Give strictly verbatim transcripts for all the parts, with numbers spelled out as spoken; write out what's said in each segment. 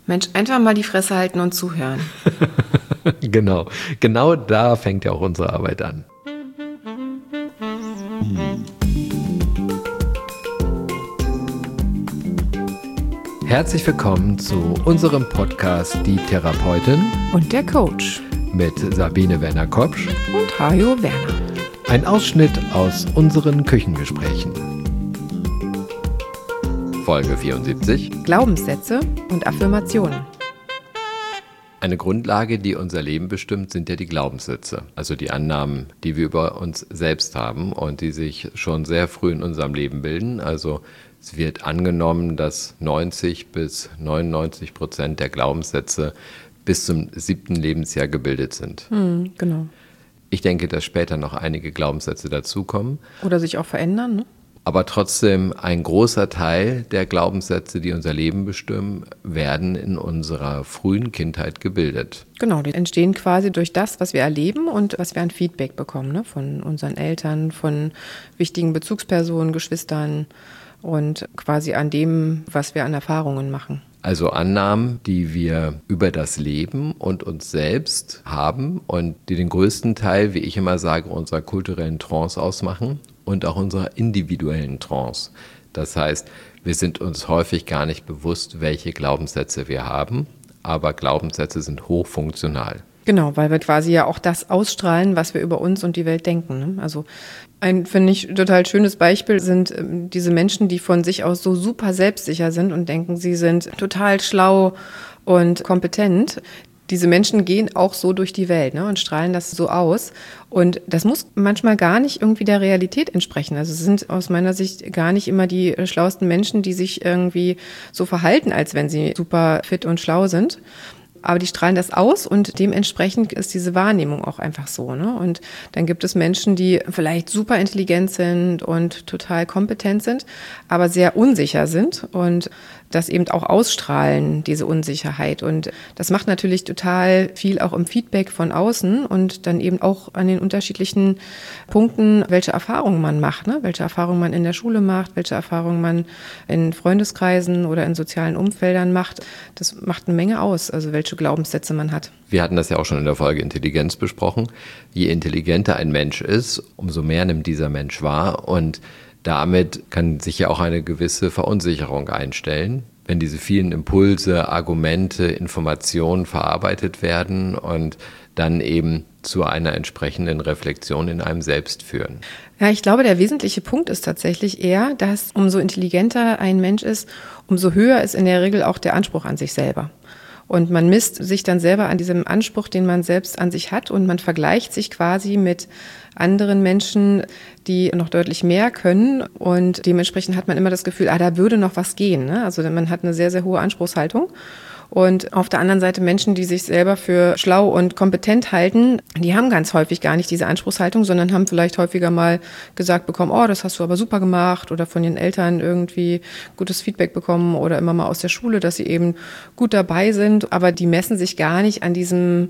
Mensch, einfach mal die Fresse halten und zuhören. Genau, genau da fängt ja auch unsere Arbeit an. Herzlich willkommen zu unserem Podcast Die Therapeutin Und der Coach. mit Sabine Werner-Kopsch Und Hajo Werner. Ein Ausschnitt aus unseren Küchengesprächen. Folge vierundsiebzig. Glaubenssätze und Affirmationen. Eine Grundlage, die unser Leben bestimmt, sind ja die Glaubenssätze. Also die Annahmen, die wir über uns selbst haben und die sich schon sehr früh in unserem Leben bilden. Also es wird angenommen, dass neunzig bis neunundneunzig Prozent der Glaubenssätze bis zum siebten Lebensjahr gebildet sind. Hm, genau. Ich denke, dass später noch einige Glaubenssätze dazukommen. Oder sich auch verändern, ne? Aber trotzdem, ein großer Teil der Glaubenssätze, die unser Leben bestimmen, werden in unserer frühen Kindheit gebildet. Genau, die entstehen quasi durch das, was wir erleben und was wir an Feedback bekommen, ne? Von unseren Eltern, von wichtigen Bezugspersonen, Geschwistern und quasi an dem, was wir an Erfahrungen machen. Also Annahmen, die wir über das Leben und uns selbst haben und die den größten Teil, wie ich immer sage, unserer kulturellen Trance ausmachen und auch unserer individuellen Trance. Das heißt, wir sind uns häufig gar nicht bewusst, welche Glaubenssätze wir haben, aber Glaubenssätze sind hochfunktional. Genau, weil wir quasi ja auch das ausstrahlen, was wir über uns und die Welt denken, ne? Also ein, finde ich, total schönes Beispiel sind ähm, diese Menschen, die von sich aus so super selbstsicher sind und denken, sie sind total schlau und kompetent. Diese Menschen gehen auch so durch die Welt, ne, und strahlen das so aus. Und das muss manchmal gar nicht irgendwie der Realität entsprechen. Also es sind aus meiner Sicht gar nicht immer die schlauesten Menschen, die sich irgendwie so verhalten, als wenn sie super fit und schlau sind. Aber die strahlen das aus und dementsprechend ist diese Wahrnehmung auch einfach so, ne? Und dann gibt es Menschen, die vielleicht super intelligent sind und total kompetent sind, aber sehr unsicher sind und das eben auch ausstrahlen, diese Unsicherheit. Und das macht natürlich total viel auch im Feedback von außen und dann eben auch an den unterschiedlichen Punkten, welche Erfahrungen man macht, ne? Welche Erfahrungen man in der Schule macht, welche Erfahrungen man in Freundeskreisen oder in sozialen Umfeldern macht. Das macht eine Menge aus, also welche Glaubenssätze man hat. Wir hatten das ja auch schon in der Folge Intelligenz besprochen. Je intelligenter ein Mensch ist, umso mehr nimmt dieser Mensch wahr und damit kann sich ja auch eine gewisse Verunsicherung einstellen, wenn diese vielen Impulse, Argumente, Informationen verarbeitet werden und dann eben zu einer entsprechenden Reflexion in einem selbst führen. Ja, ich glaube, der wesentliche Punkt ist tatsächlich eher, dass umso intelligenter ein Mensch ist, umso höher ist in der Regel auch der Anspruch an sich selber. Und man misst sich dann selber an diesem Anspruch, den man selbst an sich hat und man vergleicht sich quasi mit anderen Menschen, die noch deutlich mehr können und dementsprechend hat man immer das Gefühl, ah, da würde noch was gehen, ne? Also man hat eine sehr, sehr hohe Anspruchshaltung. Und auf der anderen Seite Menschen, die sich selber für schlau und kompetent halten, die haben ganz häufig gar nicht diese Anspruchshaltung, sondern haben vielleicht häufiger mal gesagt bekommen, oh, das hast du aber super gemacht oder von den Eltern irgendwie gutes Feedback bekommen oder immer mal aus der Schule, dass sie eben gut dabei sind, aber die messen sich gar nicht an diesem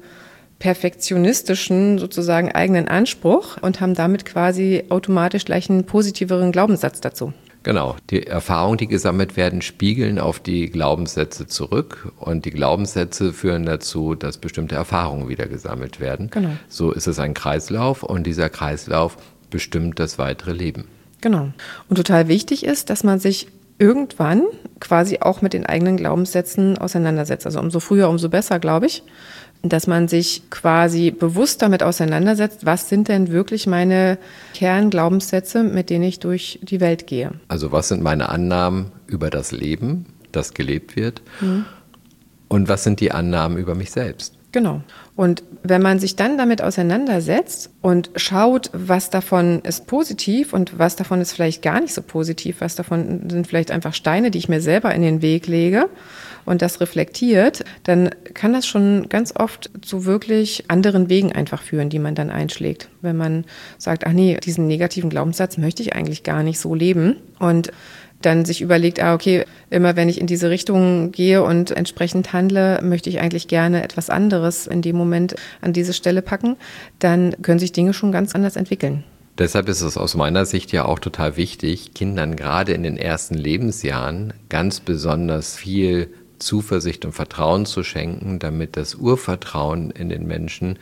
perfektionistischen sozusagen eigenen Anspruch und haben damit quasi automatisch gleich einen positiveren Glaubenssatz dazu. Genau, die Erfahrungen, die gesammelt werden, spiegeln auf die Glaubenssätze zurück und die Glaubenssätze führen dazu, dass bestimmte Erfahrungen wieder gesammelt werden. Genau. So ist es ein Kreislauf und dieser Kreislauf bestimmt das weitere Leben. Genau. Und total wichtig ist, dass man sich irgendwann quasi auch mit den eigenen Glaubenssätzen auseinandersetzt. Also umso früher, umso besser, glaube ich. Dass man sich quasi bewusst damit auseinandersetzt, was sind denn wirklich meine Kernglaubenssätze, mit denen ich durch die Welt gehe. Also was sind meine Annahmen über das Leben, das gelebt wird? Mhm. Und was sind die Annahmen über mich selbst? Genau. Und wenn man sich dann damit auseinandersetzt und schaut, was davon ist positiv und was davon ist vielleicht gar nicht so positiv, was davon sind vielleicht einfach Steine, die ich mir selber in den Weg lege und das reflektiert, dann kann das schon ganz oft zu wirklich anderen Wegen einfach führen, die man dann einschlägt. Wenn man sagt, ach nee, diesen negativen Glaubenssatz möchte ich eigentlich gar nicht so leben und dann sich überlegt, ah okay, immer wenn ich in diese Richtung gehe und entsprechend handle, möchte ich eigentlich gerne etwas anderes in dem Moment an diese Stelle packen, dann können sich Dinge schon ganz anders entwickeln. Deshalb ist es aus meiner Sicht ja auch total wichtig, Kindern gerade in den ersten Lebensjahren ganz besonders viel Zuversicht und Vertrauen zu schenken, damit das Urvertrauen in den Menschen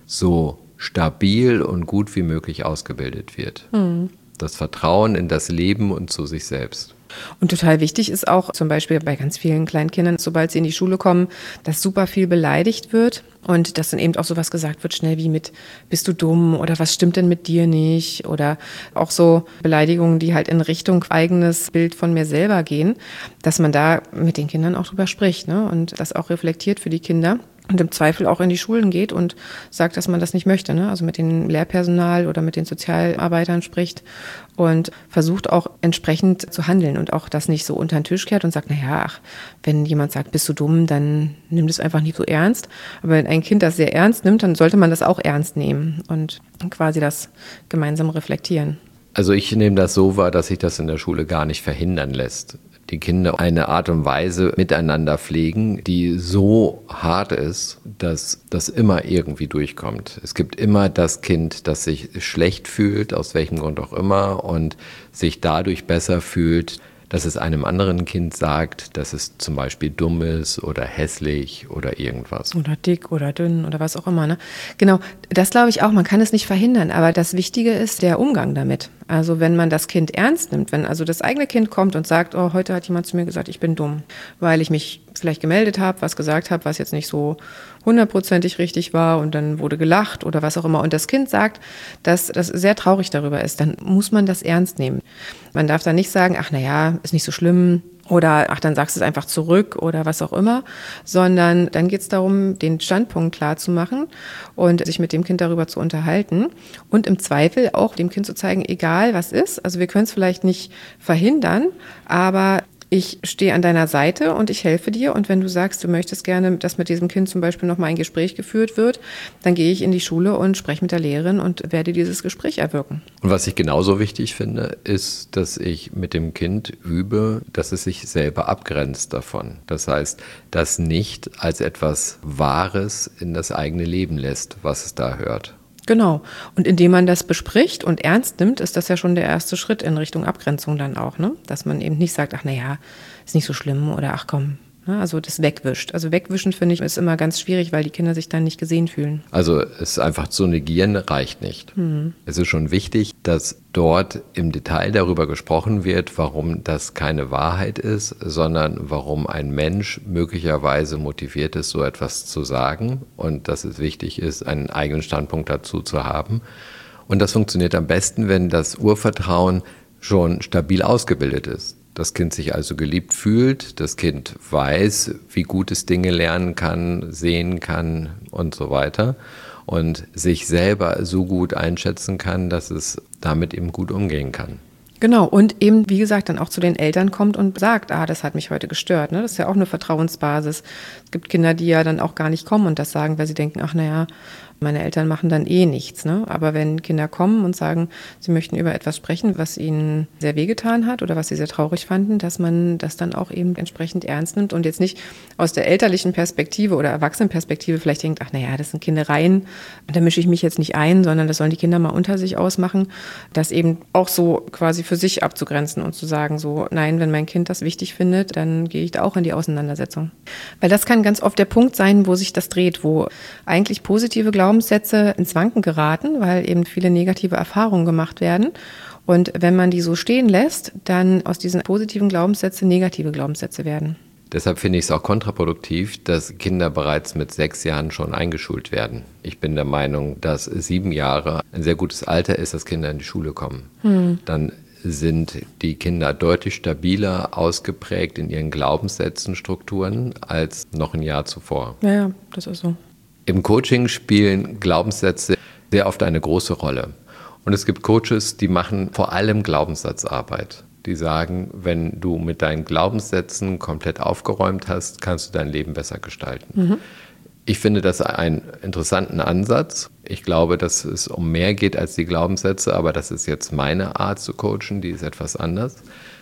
so stabil und gut wie möglich ausgebildet wird. Mhm. Das Vertrauen in das Leben und zu sich selbst. Und total wichtig ist auch zum Beispiel bei ganz vielen Kleinkindern, sobald sie in die Schule kommen, dass super viel beleidigt wird und dass dann eben auch sowas gesagt wird, schnell wie mit, bist du dumm oder was stimmt denn mit dir nicht? Oder auch so Beleidigungen, die halt in Richtung eigenes Bild von mir selber gehen, dass man da mit den Kindern auch drüber spricht, ne? Und das auch reflektiert für die Kinder. Und im Zweifel auch in die Schulen geht und sagt, dass man das nicht möchte, ne? Also mit dem Lehrpersonal oder mit den Sozialarbeitern spricht und versucht auch entsprechend zu handeln und auch das nicht so unter den Tisch kehrt und sagt, naja, ach, wenn jemand sagt, bist du dumm, dann nimm das einfach nicht so ernst. Aber wenn ein Kind das sehr ernst nimmt, dann sollte man das auch ernst nehmen und quasi das gemeinsam reflektieren. Also ich nehme das so wahr, dass sich das in der Schule gar nicht verhindern lässt. Die Kinder eine Art und Weise miteinander pflegen, die so hart ist, dass das immer irgendwie durchkommt. Es gibt immer das Kind, das sich schlecht fühlt, aus welchem Grund auch immer, und sich dadurch besser fühlt, dass es einem anderen Kind sagt, dass es zum Beispiel dumm ist oder hässlich oder irgendwas. Oder dick oder dünn oder was auch immer, ne? Genau, das glaube ich auch, man kann es nicht verhindern, aber das Wichtige ist der Umgang damit. Also wenn man das Kind ernst nimmt, wenn also das eigene Kind kommt und sagt, oh, heute hat jemand zu mir gesagt, ich bin dumm, weil ich mich vielleicht gemeldet habe, was gesagt habe, was jetzt nicht so hundertprozentig richtig war und dann wurde gelacht oder was auch immer. Und das Kind sagt, dass das sehr traurig darüber ist, dann muss man das ernst nehmen. Man darf dann nicht sagen, ach naja, ist nicht so schlimm oder ach, dann sagst du es einfach zurück oder was auch immer, sondern dann geht es darum, den Standpunkt klar zu machen und sich mit dem Kind darüber zu unterhalten und im Zweifel auch dem Kind zu zeigen, egal was ist, also wir können es vielleicht nicht verhindern, aber ich stehe an deiner Seite und ich helfe dir. Und wenn du sagst, du möchtest gerne, dass mit diesem Kind zum Beispiel nochmal ein Gespräch geführt wird, dann gehe ich in die Schule und spreche mit der Lehrerin und werde dieses Gespräch erwirken. Und was ich genauso wichtig finde, ist, dass ich mit dem Kind übe, dass es sich selber abgrenzt davon. Das heißt, das nicht als etwas Wahres in das eigene Leben lässt, was es da hört. Genau. Und indem man das bespricht und ernst nimmt, ist das ja schon der erste Schritt in Richtung Abgrenzung dann auch, ne? Dass man eben nicht sagt, ach naja, ist nicht so schlimm oder ach komm, ne? Also das wegwischt. Also wegwischen, finde ich, ist immer ganz schwierig, weil die Kinder sich dann nicht gesehen fühlen. Also es einfach zu negieren reicht nicht. Mhm. Es ist schon wichtig, dass dort im Detail darüber gesprochen wird, warum das keine Wahrheit ist, sondern warum ein Mensch möglicherweise motiviert ist, so etwas zu sagen und dass es wichtig ist, einen eigenen Standpunkt dazu zu haben. Und das funktioniert am besten, wenn das Urvertrauen schon stabil ausgebildet ist. Das Kind sich also geliebt fühlt, das Kind weiß, wie gut es Dinge lernen kann, sehen kann und so weiter und sich selber so gut einschätzen kann, dass es damit eben gut umgehen kann. Genau, und eben, wie gesagt, dann auch zu den Eltern kommt und sagt, ah, das hat mich heute gestört, ne? Das ist ja auch eine Vertrauensbasis. Es gibt Kinder, die ja dann auch gar nicht kommen und das sagen, weil sie denken, ach naja, meine Eltern machen dann eh nichts, ne? Aber wenn Kinder kommen und sagen, sie möchten über etwas sprechen, was ihnen sehr wehgetan hat oder was sie sehr traurig fanden, dass man das dann auch eben entsprechend ernst nimmt und jetzt nicht aus der elterlichen Perspektive oder Erwachsenenperspektive vielleicht denkt, ach naja, das sind Kindereien, da mische ich mich jetzt nicht ein, sondern das sollen die Kinder mal unter sich ausmachen, das eben auch so quasi für sich abzugrenzen und zu sagen, so, nein, wenn mein Kind das wichtig findet, dann gehe ich da auch in die Auseinandersetzung. Weil das kann ganz oft der Punkt sein, wo sich das dreht, wo eigentlich positive Glauben Glaubenssätze ins Wanken geraten, weil eben viele negative Erfahrungen gemacht werden. Und wenn man die so stehen lässt, dann aus diesen positiven Glaubenssätzen negative Glaubenssätze werden. Deshalb finde ich es auch kontraproduktiv, dass Kinder bereits mit sechs Jahren schon eingeschult werden. Ich bin der Meinung, dass sieben Jahre ein sehr gutes Alter ist, dass Kinder in die Schule kommen. Hm. Dann sind die Kinder deutlich stabiler ausgeprägt in ihren Glaubenssätzen, Strukturen als noch ein Jahr zuvor. Ja, ja, das ist so. Im Coaching spielen Glaubenssätze sehr oft eine große Rolle. Und es gibt Coaches, die machen vor allem Glaubenssatzarbeit. Die sagen, wenn du mit deinen Glaubenssätzen komplett aufgeräumt hast, kannst du dein Leben besser gestalten. Mhm. Ich finde das einen interessanten Ansatz. Ich glaube, dass es um mehr geht als die Glaubenssätze, aber das ist jetzt meine Art zu coachen, die ist etwas anders.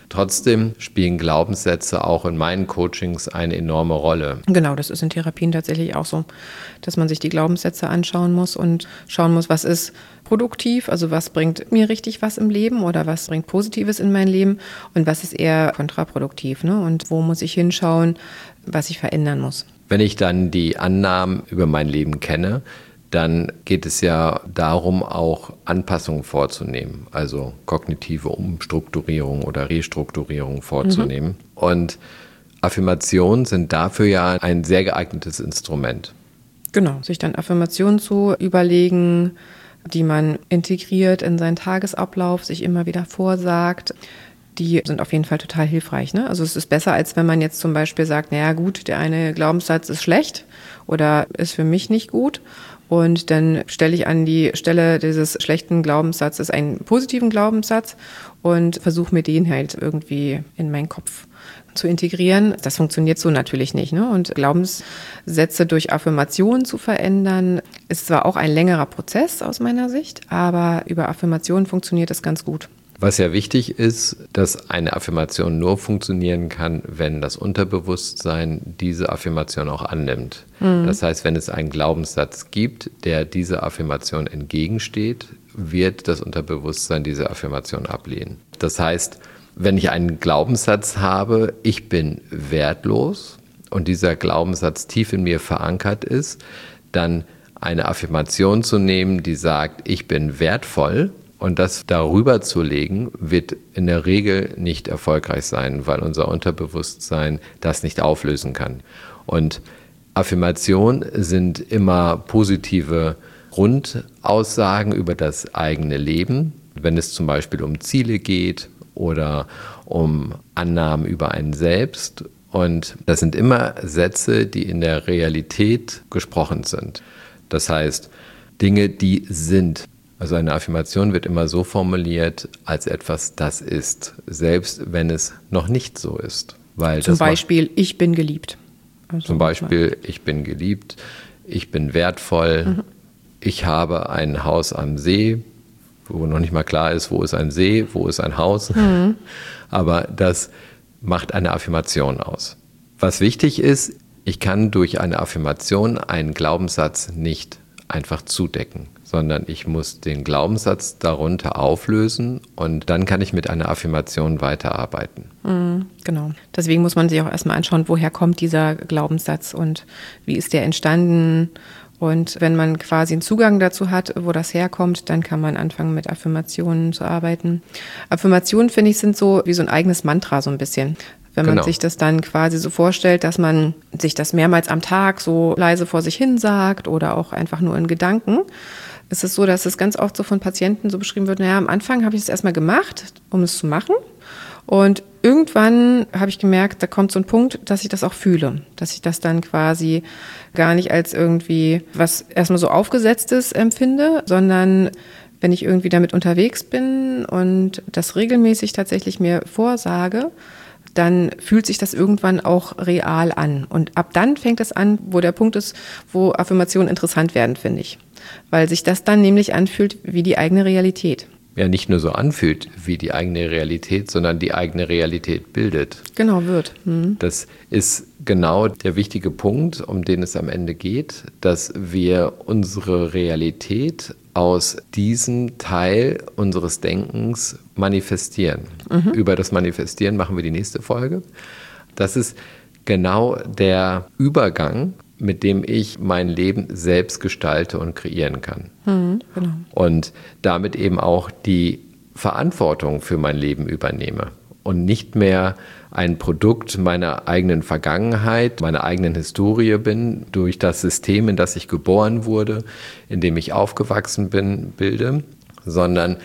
Trotzdem spielen Glaubenssätze auch in meinen Coachings eine enorme Rolle. Genau, das ist in Therapien tatsächlich auch so, dass man sich die Glaubenssätze anschauen muss und schauen muss, was ist produktiv, also was bringt mir richtig was im Leben oder was bringt Positives in mein Leben und was ist eher kontraproduktiv, ne? Und wo muss ich hinschauen, was ich verändern muss. Wenn ich dann die Annahmen über mein Leben kenne, dann geht es ja darum, auch Anpassungen vorzunehmen, also kognitive Umstrukturierung oder Restrukturierung vorzunehmen. Mhm. Und Affirmationen sind dafür ja ein sehr geeignetes Instrument. Genau, sich dann Affirmationen zu überlegen, die man integriert in seinen Tagesablauf, sich immer wieder vorsagt. Die sind auf jeden Fall total hilfreich, ne? Also es ist besser, als wenn man jetzt zum Beispiel sagt, naja gut, der eine Glaubenssatz ist schlecht oder ist für mich nicht gut. Und dann stelle ich an die Stelle dieses schlechten Glaubenssatzes einen positiven Glaubenssatz und versuche mir den halt irgendwie in meinen Kopf zu integrieren. Das funktioniert so natürlich nicht, ne? Und Glaubenssätze durch Affirmationen zu verändern, ist zwar auch ein längerer Prozess aus meiner Sicht, aber über Affirmationen funktioniert das ganz gut. Was ja wichtig ist, dass eine Affirmation nur funktionieren kann, wenn das Unterbewusstsein diese Affirmation auch annimmt. Mhm. Das heißt, wenn es einen Glaubenssatz gibt, der dieser Affirmation entgegensteht, wird das Unterbewusstsein diese Affirmation ablehnen. Das heißt, wenn ich einen Glaubenssatz habe, ich bin wertlos und dieser Glaubenssatz tief in mir verankert ist, dann eine Affirmation zu nehmen, die sagt, ich bin wertvoll, und das darüber zu legen, wird in der Regel nicht erfolgreich sein, weil unser Unterbewusstsein das nicht auflösen kann. Und Affirmationen sind immer positive Grundaussagen über das eigene Leben, wenn es zum Beispiel um Ziele geht oder um Annahmen über einen selbst. Und das sind immer Sätze, die in der Realität gesprochen sind. Das heißt, Dinge, die sind. Also eine Affirmation wird immer so formuliert, als etwas, das ist, selbst wenn es noch nicht so ist. Weil zum das Beispiel, macht, ich bin geliebt. Also zum Beispiel, ich bin geliebt, ich bin wertvoll, mhm. ich habe ein Haus am See, wo noch nicht mal klar ist, wo ist ein See, wo ist ein Haus. Mhm. Aber das macht eine Affirmation aus. Was wichtig ist, ich kann durch eine Affirmation einen Glaubenssatz nicht einfach zudecken, sondern ich muss den Glaubenssatz darunter auflösen und dann kann ich mit einer Affirmation weiterarbeiten. Mhm, genau. Deswegen muss man sich auch erstmal anschauen, woher kommt dieser Glaubenssatz und wie ist der entstanden. Und wenn man quasi einen Zugang dazu hat, wo das herkommt, dann kann man anfangen, mit Affirmationen zu arbeiten. Affirmationen, finde ich, sind so wie so ein eigenes Mantra so ein bisschen. Wenn man genau. sich das dann quasi so vorstellt, dass man sich das mehrmals am Tag so leise vor sich hin sagt oder auch einfach nur in Gedanken, ist es so, dass es ganz oft so von Patienten so beschrieben wird, naja, am Anfang habe ich es erstmal gemacht, um es zu machen. Und irgendwann habe ich gemerkt, da kommt so ein Punkt, dass ich das auch fühle, dass ich das dann quasi gar nicht als irgendwie was erstmal so Aufgesetztes empfinde, sondern wenn ich irgendwie damit unterwegs bin und das regelmäßig tatsächlich mir vorsage, dann fühlt sich das irgendwann auch real an. Und ab dann fängt es an, wo der Punkt ist, wo Affirmationen interessant werden, finde ich. Weil sich das dann nämlich anfühlt wie die eigene Realität. Ja, nicht nur so anfühlt wie die eigene Realität, sondern die eigene Realität bildet. Genau, wird. Mhm. Das ist genau der wichtige Punkt, um den es am Ende geht, dass wir unsere Realität aus diesem Teil unseres Denkens manifestieren. Mhm. Über das Manifestieren machen wir die nächste Folge. Das ist genau der Übergang, mit dem ich mein Leben selbst gestalte und kreieren kann. Mhm, genau. Und damit eben auch die Verantwortung für mein Leben übernehme und nicht mehr ein Produkt meiner eigenen Vergangenheit, meiner eigenen Historie bin, durch das System, in das ich geboren wurde, in dem ich aufgewachsen bin, bilde, sondern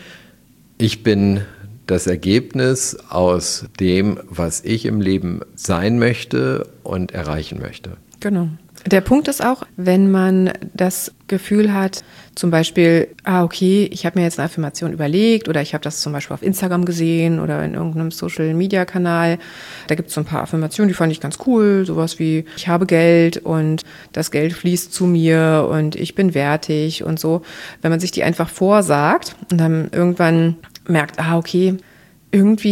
ich bin das Ergebnis aus dem, was ich im Leben sein möchte und erreichen möchte. Genau. Der Punkt ist auch, wenn man das Gefühl hat, zum Beispiel, ah okay, ich habe mir jetzt eine Affirmation überlegt oder ich habe das zum Beispiel auf Instagram gesehen oder in irgendeinem Social-Media-Kanal. Da gibt es so ein paar Affirmationen, die fand ich ganz cool, sowas wie, ich habe Geld und das Geld fließt zu mir und ich bin wertig und so. Wenn man sich die einfach vorsagt und dann irgendwann merkt, ah okay, irgendwie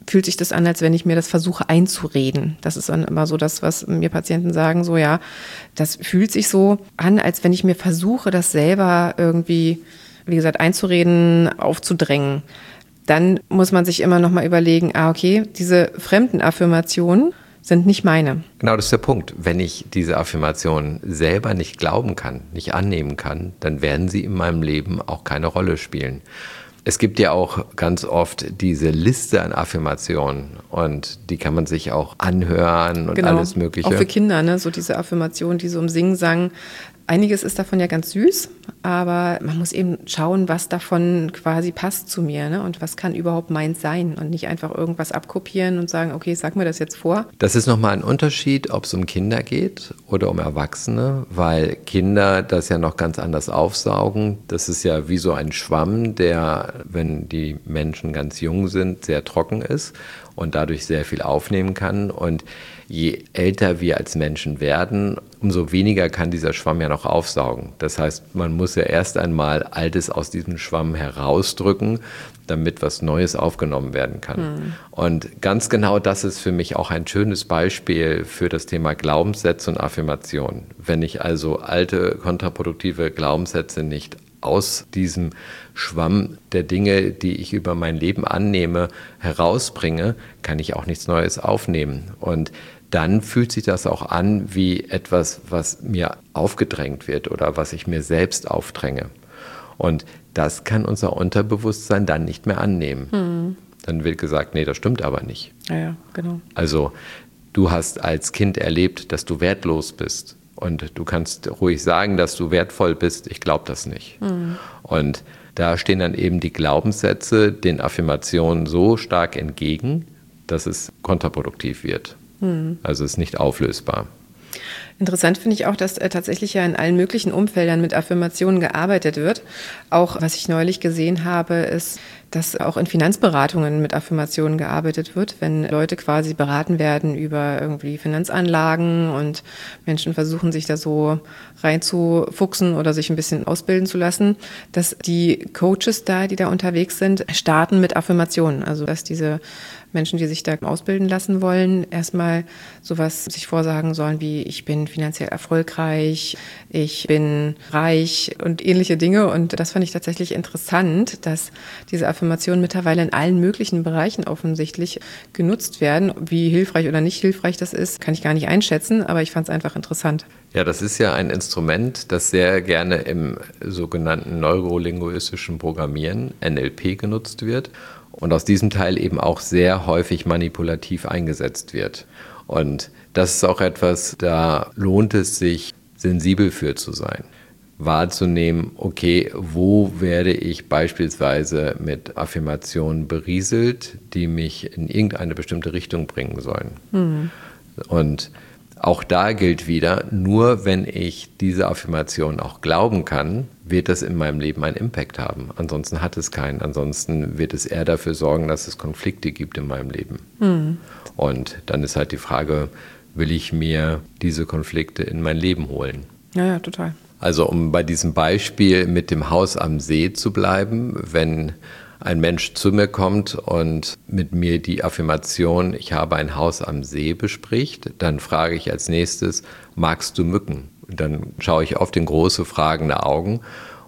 fühlt sich das an, als wenn ich mir das versuche einzureden. Das ist dann immer so das, was mir Patienten sagen, so ja, das fühlt sich so an, als wenn ich mir versuche, das selber irgendwie, wie gesagt, einzureden, aufzudrängen. Dann muss man sich immer noch mal überlegen, ah okay, diese fremden Affirmationen sind nicht meine. Genau, das ist der Punkt. Wenn ich diese Affirmation selber nicht glauben kann, nicht annehmen kann, dann werden sie in meinem Leben auch keine Rolle spielen. Es gibt ja auch ganz oft diese Liste an Affirmationen und die kann man sich auch anhören und genau, alles Mögliche. Auch für Kinder, ne? So diese Affirmationen, die so im Singen-Sang. Einiges ist davon ja ganz süß, aber man muss eben schauen, was davon quasi passt zu mir, ne? Und was kann überhaupt meins sein und nicht einfach irgendwas abkopieren und sagen, okay, sag mir das jetzt vor. Das ist nochmal ein Unterschied, ob es um Kinder geht oder um Erwachsene, weil Kinder das ja noch ganz anders aufsaugen. Das ist ja wie so ein Schwamm, der, wenn die Menschen ganz jung sind, sehr trocken ist und dadurch sehr viel aufnehmen kann. Und je älter wir als Menschen werden, umso weniger kann dieser Schwamm ja noch aufsaugen. Das heißt, man muss ja erst einmal Altes aus diesem Schwamm herausdrücken, damit was Neues aufgenommen werden kann. Hm. Und ganz genau das ist für mich auch ein schönes Beispiel für das Thema Glaubenssätze und Affirmationen. Wenn ich also alte, kontraproduktive Glaubenssätze nicht aus diesem Schwamm der Dinge, die ich über mein Leben annehme, herausbringe, kann ich auch nichts Neues aufnehmen. Und dann fühlt sich das auch an wie etwas, was mir aufgedrängt wird oder was ich mir selbst aufdränge. Und das kann unser Unterbewusstsein dann nicht mehr annehmen. Hm. Dann wird gesagt, nee, das stimmt aber nicht. Ja, ja, genau. Also du hast als Kind erlebt, dass du wertlos bist. Und du kannst ruhig sagen, dass du wertvoll bist. Ich glaube das nicht. Hm. Und da stehen dann eben die Glaubenssätze den Affirmationen so stark entgegen, dass es kontraproduktiv wird. Hm. Also es ist nicht auflösbar. Interessant finde ich auch, dass äh, tatsächlich ja in allen möglichen Umfeldern mit Affirmationen gearbeitet wird. Auch was ich neulich gesehen habe, ist, dass auch in Finanzberatungen mit Affirmationen gearbeitet wird, wenn Leute quasi beraten werden über irgendwie Finanzanlagen und Menschen versuchen, sich da so reinzufuchsen oder sich ein bisschen ausbilden zu lassen, dass die Coaches da, die da unterwegs sind, starten mit Affirmationen. Also dass diese Menschen, die sich da ausbilden lassen wollen, erstmal sowas sich vorsagen sollen wie ich bin finanziell erfolgreich, ich bin reich und ähnliche Dinge. Und das fand ich tatsächlich interessant, dass diese Affirmationen mittlerweile in allen möglichen Bereichen offensichtlich genutzt werden. Wie hilfreich oder nicht hilfreich das ist, kann ich gar nicht einschätzen, aber ich fand es einfach interessant. Ja, das ist ja ein Instrument, das sehr gerne im sogenannten neurolinguistischen Programmieren, N L P, genutzt wird. Und aus diesem Teil eben auch sehr häufig manipulativ eingesetzt wird. Und das ist auch etwas, da lohnt es sich, sensibel für zu sein. Wahrzunehmen, okay, wo werde ich beispielsweise mit Affirmationen berieselt, die mich in irgendeine bestimmte Richtung bringen sollen. Mhm. Und auch da gilt wieder, nur wenn ich diese Affirmation auch glauben kann, wird das in meinem Leben einen Impact haben. Ansonsten hat es keinen. Ansonsten wird es eher dafür sorgen, dass es Konflikte gibt in meinem Leben. Mhm. Und dann ist halt die Frage, will ich mir diese Konflikte in mein Leben holen? Ja, ja, total. Also um bei diesem Beispiel mit dem Haus am See zu bleiben, wenn ein Mensch zu mir kommt und mit mir die Affirmation, ich habe ein Haus am See, bespricht, dann frage ich als nächstes, magst du Mücken? Und dann schaue ich auf den große fragende Augen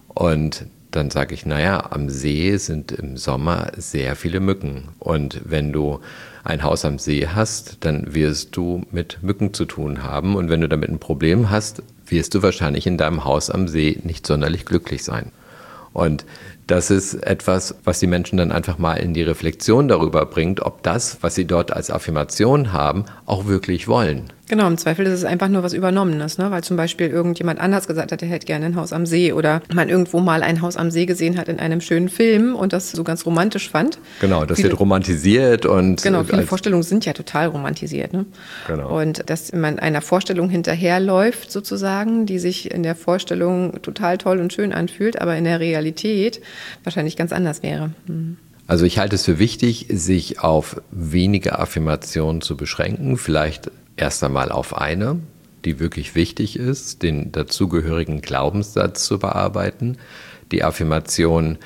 und dann sage ich, naja, am See sind im Sommer sehr viele Mücken. Und wenn du ein Haus am See hast, dann wirst du mit Mücken zu tun haben. Und wenn du damit ein Problem hast, wirst du wahrscheinlich in deinem Haus am See nicht sonderlich glücklich sein. Und das ist etwas, was die Menschen dann einfach mal in die Reflexion darüber bringt, ob das, was sie dort als Affirmation haben, auch wirklich wollen. Genau, im Zweifel ist es einfach nur was Übernommenes, ne? Weil zum Beispiel irgendjemand anders gesagt hat, er hätte gerne ein Haus am See oder man irgendwo mal ein Haus am See gesehen hat in einem schönen Film und das so ganz romantisch fand. Genau, das viele, wird romantisiert und... Genau, viele Vorstellungen sind ja total romantisiert, ne? Genau. Und dass man einer Vorstellung hinterherläuft sozusagen, die sich in der Vorstellung total toll und schön anfühlt, aber in der Realität wahrscheinlich ganz anders wäre. Hm. Also ich halte es für wichtig, sich auf wenige Affirmationen zu beschränken, vielleicht erst einmal auf eine, die wirklich wichtig ist, den dazugehörigen Glaubenssatz zu bearbeiten, die Affirmation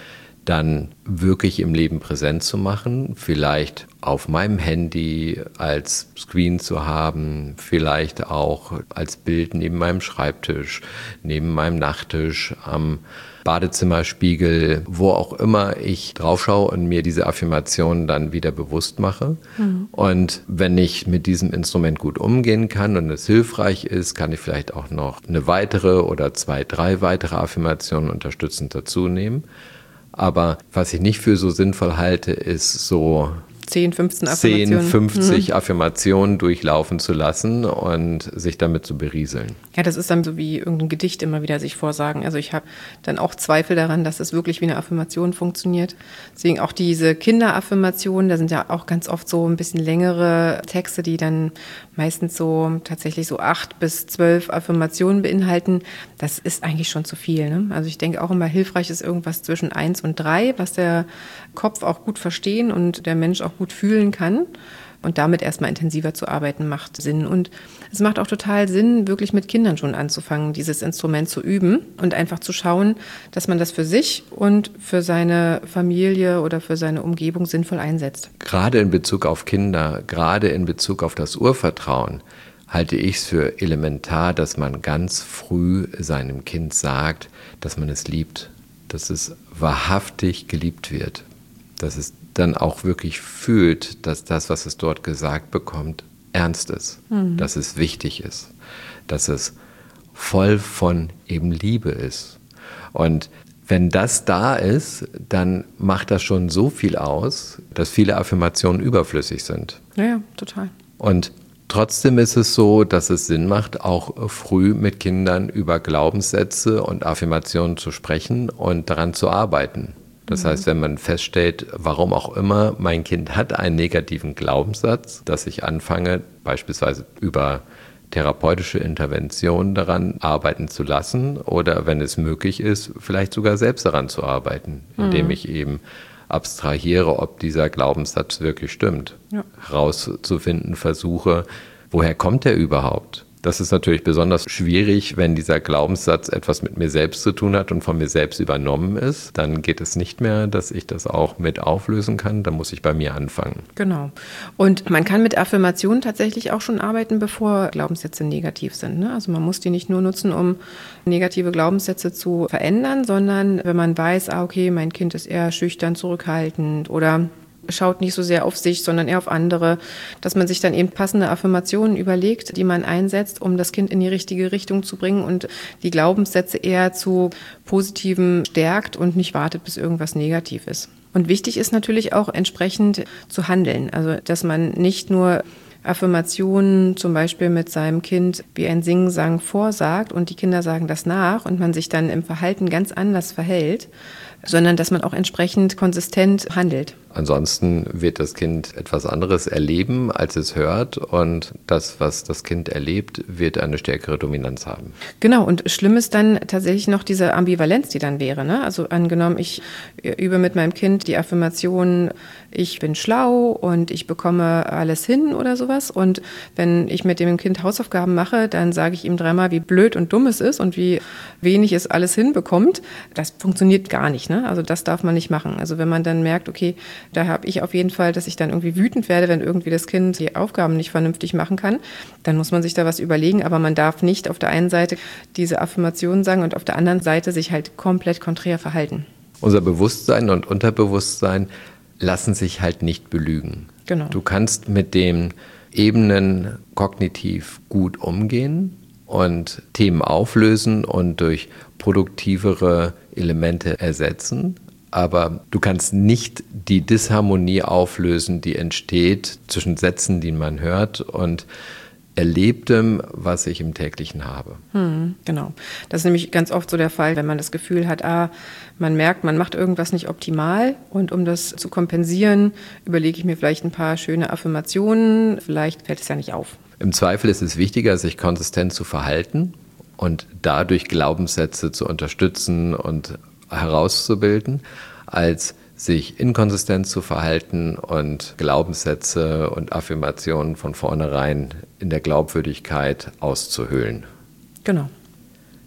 dann wirklich im Leben präsent zu machen, vielleicht auf meinem Handy als Screen zu haben, vielleicht auch als Bild neben meinem Schreibtisch, neben meinem Nachttisch, am Badezimmerspiegel, wo auch immer ich draufschaue und mir diese Affirmationen dann wieder bewusst mache. Mhm. Und wenn ich mit diesem Instrument gut umgehen kann und es hilfreich ist, kann ich vielleicht auch noch eine weitere oder zwei, drei weitere Affirmationen unterstützend dazu nehmen. Aber was ich nicht für so sinnvoll halte, ist so zehn, fünfzehn Affirmationen. zehn, fünfzig mhm. Affirmationen durchlaufen zu lassen und sich damit zu berieseln. Ja, das ist dann so wie irgendein Gedicht immer wieder sich vorsagen. Also ich habe dann auch Zweifel daran, dass es wirklich wie eine Affirmation funktioniert. Deswegen auch diese Kinderaffirmationen, da sind ja auch ganz oft so ein bisschen längere Texte, die dann meistens so tatsächlich so acht bis zwölf Affirmationen beinhalten. Das ist eigentlich schon zu viel, ne? Also ich denke auch immer, hilfreich ist irgendwas zwischen eins und drei, was der Kopf auch gut verstehen und der Mensch auch gut fühlen kann. Und damit erstmal intensiver zu arbeiten, macht Sinn. Und es macht auch total Sinn, wirklich mit Kindern schon anzufangen, dieses Instrument zu üben und einfach zu schauen, dass man das für sich und für seine Familie oder für seine Umgebung sinnvoll einsetzt. Gerade in Bezug auf Kinder, gerade in Bezug auf das Urvertrauen, halte ich es für elementar, dass man ganz früh seinem Kind sagt, dass man es liebt, dass es wahrhaftig geliebt wird, dass es dann auch wirklich fühlt, dass das, was es dort gesagt bekommt, ernst ist, mhm. dass es wichtig ist, dass es voll von eben Liebe ist. Und wenn das da ist, dann macht das schon so viel aus, dass viele Affirmationen überflüssig sind. Ja, ja, total. Und trotzdem ist es so, dass es Sinn macht, auch früh mit Kindern über Glaubenssätze und Affirmationen zu sprechen und daran zu arbeiten. Das heißt, wenn man feststellt, warum auch immer, mein Kind hat einen negativen Glaubenssatz, dass ich anfange, beispielsweise über therapeutische Interventionen daran arbeiten zu lassen oder wenn es möglich ist, vielleicht sogar selbst daran zu arbeiten, indem ich eben abstrahiere, ob dieser Glaubenssatz wirklich stimmt, ja. herauszufinden versuche, woher kommt er überhaupt? Das ist natürlich besonders schwierig, wenn dieser Glaubenssatz etwas mit mir selbst zu tun hat und von mir selbst übernommen ist. Dann geht es nicht mehr, dass ich das auch mit auflösen kann. Dann muss ich bei mir anfangen. Genau. Und man kann mit Affirmationen tatsächlich auch schon arbeiten, bevor Glaubenssätze negativ sind, ne? Also man muss die nicht nur nutzen, um negative Glaubenssätze zu verändern, sondern wenn man weiß, ah, okay, mein Kind ist eher schüchtern, zurückhaltend oder schaut nicht so sehr auf sich, sondern eher auf andere, dass man sich dann eben passende Affirmationen überlegt, die man einsetzt, um das Kind in die richtige Richtung zu bringen und die Glaubenssätze eher zu Positivem stärkt und nicht wartet, bis irgendwas negativ ist. Und wichtig ist natürlich auch entsprechend zu handeln, also dass man nicht nur Affirmationen zum Beispiel mit seinem Kind wie ein Singsang vorsagt und die Kinder sagen das nach und man sich dann im Verhalten ganz anders verhält, sondern dass man auch entsprechend konsistent handelt. Ansonsten wird das Kind etwas anderes erleben, als es hört und das, was das Kind erlebt, wird eine stärkere Dominanz haben. Genau, und schlimm ist dann tatsächlich noch diese Ambivalenz, die dann wäre, ne? Also angenommen, ich übe mit meinem Kind die Affirmation, ich bin schlau und ich bekomme alles hin oder sowas und wenn ich mit dem Kind Hausaufgaben mache, dann sage ich ihm dreimal, wie blöd und dumm es ist und wie wenig es alles hinbekommt. Das funktioniert gar nicht, ne? Also das darf man nicht machen. Also wenn man dann merkt, okay, da habe ich auf jeden Fall, dass ich dann irgendwie wütend werde, wenn irgendwie das Kind die Aufgaben nicht vernünftig machen kann. Dann muss man sich da was überlegen, aber man darf nicht auf der einen Seite diese Affirmationen sagen und auf der anderen Seite sich halt komplett konträr verhalten. Unser Bewusstsein und Unterbewusstsein lassen sich halt nicht belügen. Genau. Du kannst mit den Ebenen kognitiv gut umgehen und Themen auflösen und durch produktivere Elemente ersetzen. Aber du kannst nicht die Disharmonie auflösen, die entsteht zwischen Sätzen, die man hört und Erlebtem, was ich im Täglichen habe. Hm, genau. Das ist nämlich ganz oft so der Fall, wenn man das Gefühl hat, ah, man merkt, man macht irgendwas nicht optimal und um das zu kompensieren, überlege ich mir vielleicht ein paar schöne Affirmationen, vielleicht fällt es ja nicht auf. Im Zweifel ist es wichtiger, sich konsistent zu verhalten und dadurch Glaubenssätze zu unterstützen und herauszubilden, als sich inkonsistent zu verhalten und Glaubenssätze und Affirmationen von vornherein in der Glaubwürdigkeit auszuhöhlen. Genau.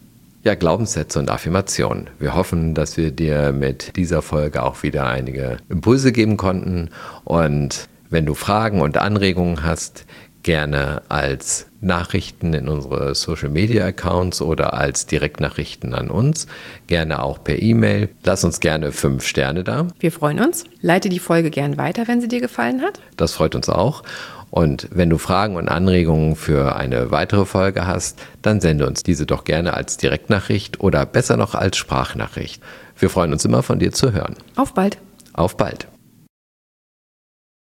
Ja, Glaubenssätze und Affirmationen. Wir hoffen, dass wir dir mit dieser Folge auch wieder einige Impulse geben konnten. Und wenn du Fragen und Anregungen hast, gerne als Nachrichten in unsere Social-Media-Accounts oder als Direktnachrichten an uns, gerne auch per E-Mail. Lass uns gerne fünf Sterne da. Wir freuen uns. Leite die Folge gern weiter, wenn sie dir gefallen hat. Das freut uns auch. Und wenn du Fragen und Anregungen für eine weitere Folge hast, dann sende uns diese doch gerne als Direktnachricht oder besser noch als Sprachnachricht. Wir freuen uns immer, von dir zu hören. Auf bald. Auf bald.